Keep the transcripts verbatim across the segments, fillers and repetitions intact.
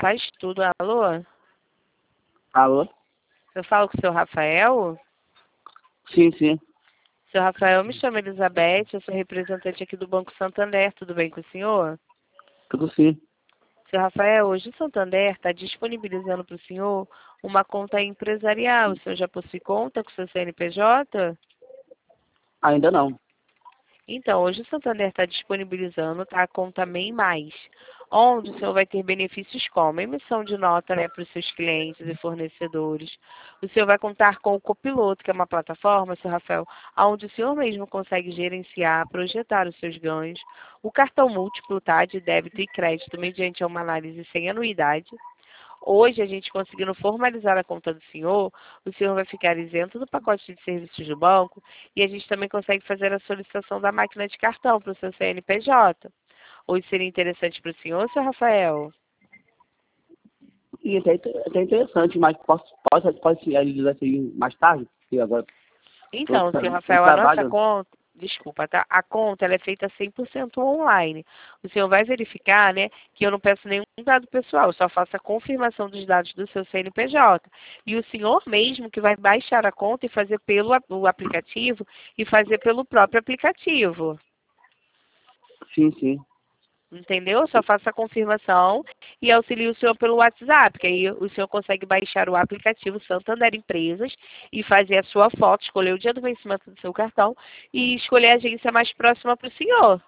faz tudo. Alô? Alô? Eu falo com o seu Rafael? Sim, sim. Seu Rafael, me chamo Elizabeth, eu sou representante aqui do Banco Santander, tudo bem com o senhor? Tudo sim. Seu Rafael, hoje o Santander está disponibilizando para o senhor uma conta empresarial. O senhor já possui conta com o seu C N P J? Ainda não. Então, hoje o Santander está disponibilizando, tá, a conta MEI Mais, onde o senhor vai ter benefícios como emissão de nota, né, para os seus clientes e fornecedores. O senhor vai contar com o Copiloto, que é uma plataforma, seu Rafael, onde o senhor mesmo consegue gerenciar, projetar os seus ganhos. O cartão múltiplo, tá, de débito e crédito, mediante uma análise sem anuidade. Hoje, a gente conseguindo formalizar a conta do senhor, o senhor vai ficar isento do pacote de serviços do banco e a gente também consegue fazer a solicitação da máquina de cartão para o seu C N P J. Hoje seria interessante para o senhor, seu Rafael? E até, até interessante, mas posso, pode, pode se realizar isso aí mais tarde? Porque agora Então, tô, seu tô Rafael, a nossa trabalho. conta, desculpa, tá? A conta ela é feita cem por cento online. O senhor vai verificar, né, que eu não peço nenhum dado pessoal, eu só faço a confirmação dos dados do seu C N P J. E o senhor mesmo que vai baixar a conta e fazer pelo a- o aplicativo e fazer pelo próprio aplicativo. Sim, sim. Entendeu? Eu só faço a confirmação e auxilio o senhor pelo WhatsApp, que aí o senhor consegue baixar o aplicativo Santander Empresas e fazer a sua foto, escolher o dia do vencimento do seu cartão e escolher a agência mais próxima para o senhor,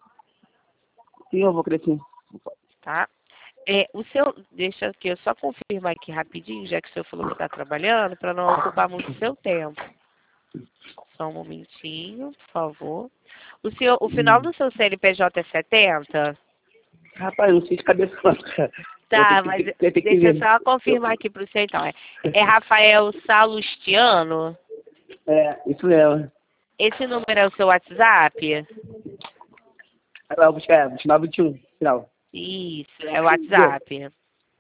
Sim, eu vou querer sim. tá? É, o seu, deixa aqui, eu só confirmar aqui rapidinho, já que o senhor falou que está trabalhando, para não ocupar muito o seu tempo. Só um momentinho, por favor. O senhor, o final do seu C N P J é setenta? Rapaz, eu não sei de cabeça não, cara. Vou ter Tá, que, mas ter, ter, ter que deixa eu ver. só confirmar aqui para o senhor, então. É, é Rafael Salustiano? É, isso mesmo. Esse número é o seu WhatsApp? Aí lá, buscar, é, vinte e nove, vinte e um, final. Isso, é o WhatsApp.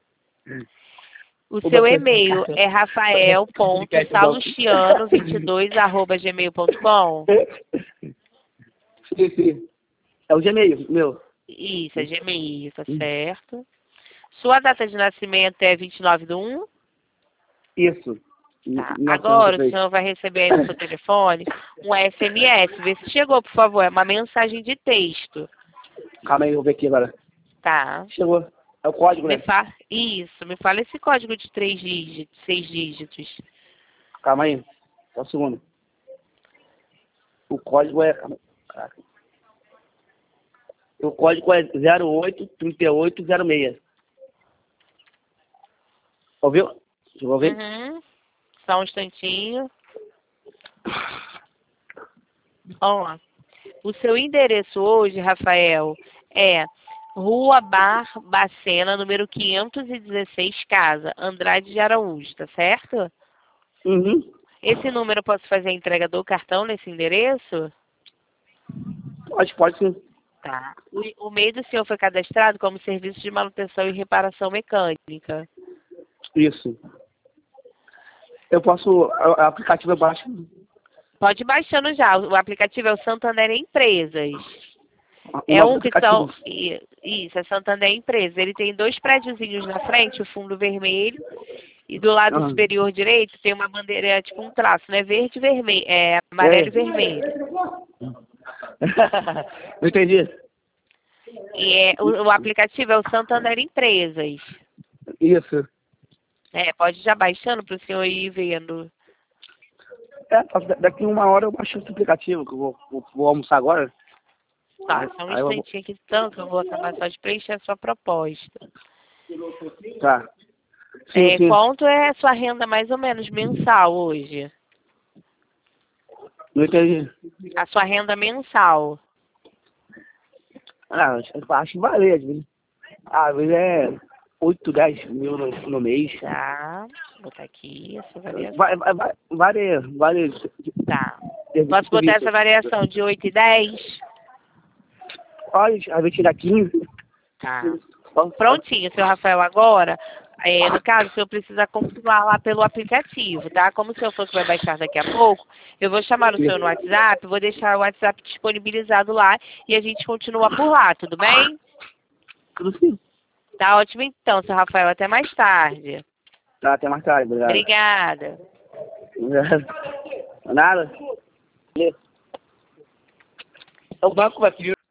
O Vou seu bater e-mail é rafael ponto salustiano vinte e dois arroba gmail ponto com? Sim, sim. É o Gmail, meu. Isso, é Gmail, tá certo. Sua data de nascimento é vinte e nove do um? Isso. Tá. mil novecentos e noventa Agora e o três. senhor vai receber aí no seu telefone um S M S. Vê se chegou, por favor. É uma mensagem de texto. Calma aí, eu vou ver aqui agora. Tá. Chegou. É o código, Me né? fa... Isso, me fala esse código de três dígitos, seis dígitos. Calma aí. Só um segundo. O código é... Caraca. O código é zero oito trinta e oito zero seis. Ouviu? Chegou a ouvir? Uhum. Só um instantinho. Ó, o seu endereço hoje, Rafael, é Rua Barbacena, número quinhentos e dezesseis, Casa, Andrade de Araújo, tá certo? Uhum. Esse número eu posso fazer a entrega do cartão nesse endereço? Pode, pode sim. Tá. O, o meio do senhor foi cadastrado como serviço de manutenção e reparação mecânica. Isso. Eu posso... O aplicativo é baixo. Pode ir baixando já. O aplicativo é o Santander Empresas. O É nosso um que são... aplicativo. i- Isso, é Santander Empresas. Ele tem dois prédiozinhos na frente, o fundo vermelho. E do lado Aham. superior direito tem uma bandeira, é tipo um traço, né? Verde e vermelho. É amarelo É. e vermelho. Não entendi. E é, o, o aplicativo é o Santander Empresas. Isso. É, pode ir já baixando para o senhor ir vendo. É, da- daqui uma hora eu baixo esse aplicativo, que eu vou, vou, vou almoçar agora. Tá, Aí, só um aí eu vou... instantinho aqui, tanto que eu vou acabar só de preencher a sua proposta. Tá. Sim, É, sim. quanto é a sua renda mais ou menos mensal hoje? Não entendi. A sua renda mensal. Ah, acho acho que varia, às vezes. Ah, às vezes é oito, dez mil no, no mês. Tá, vou botar aqui essa variação. Vai, vai, vai, varia, varia. Tá. Serviço, Posso botar essa serviço. variação de oito e dez? Pode, às vezes tira quinze. Tá. Só- Prontinho, seu Rafael, agora, é, no caso, o senhor precisa confirmar lá pelo aplicativo, tá? Como o senhor falou que vai baixar daqui a pouco, eu vou chamar o senhor no WhatsApp, vou deixar o WhatsApp disponibilizado lá e a gente continua por lá, tudo bem? Tudo sim. Tá ótimo então, seu Rafael. Até mais tarde. Tá, até mais tarde, obrigado. Obrigada. Obrigado. Nada. É o banco, vai pedir.